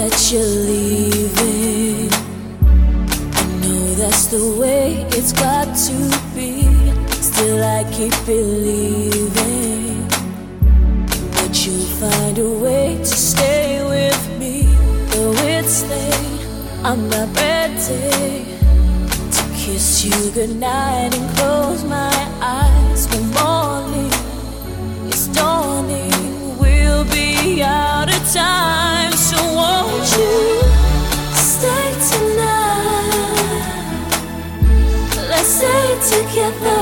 that you're leaving. I know that's the way it's got to be. Still I keep believing that you'll find a way to stay with me. Though it's late, I'm not ready to kiss you goodnight and close my eyes. The morning is dawning, we'll be out of time. So won't you stay tonight? Let's stay together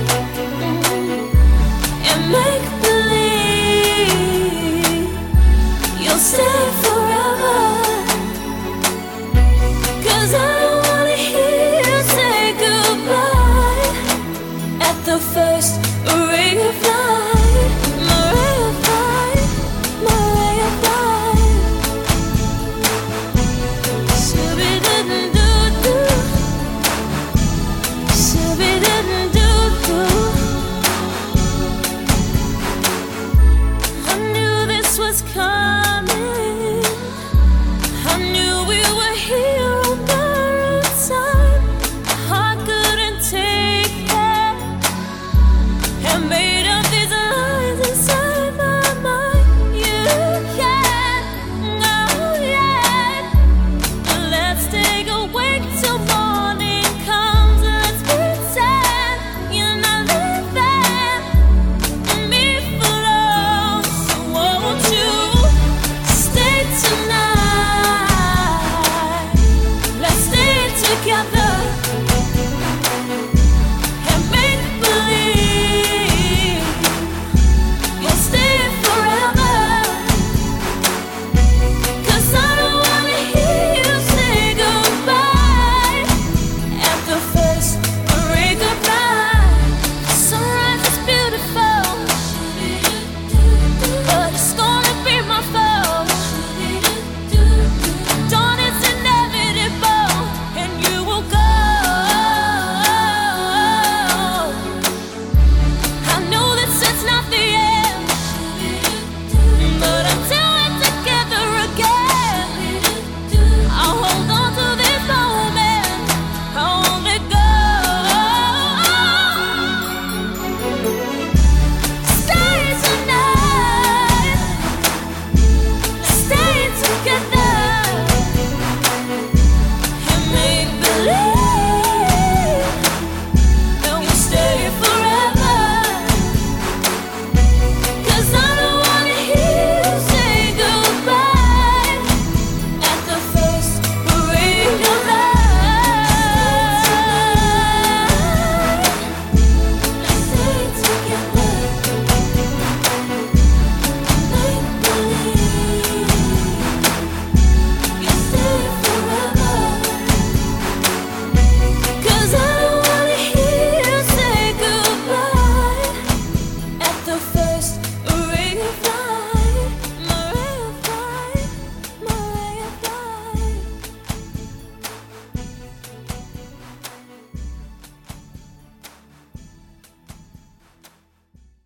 and make believe you'll stay forever. 'Cause I don't wanna hear you say goodbye at the first ray of light. My ray of light, my ray of light. Shoo-be-doo-doo-doo, shoo-be-doo-doo-doo. I knew this was coming.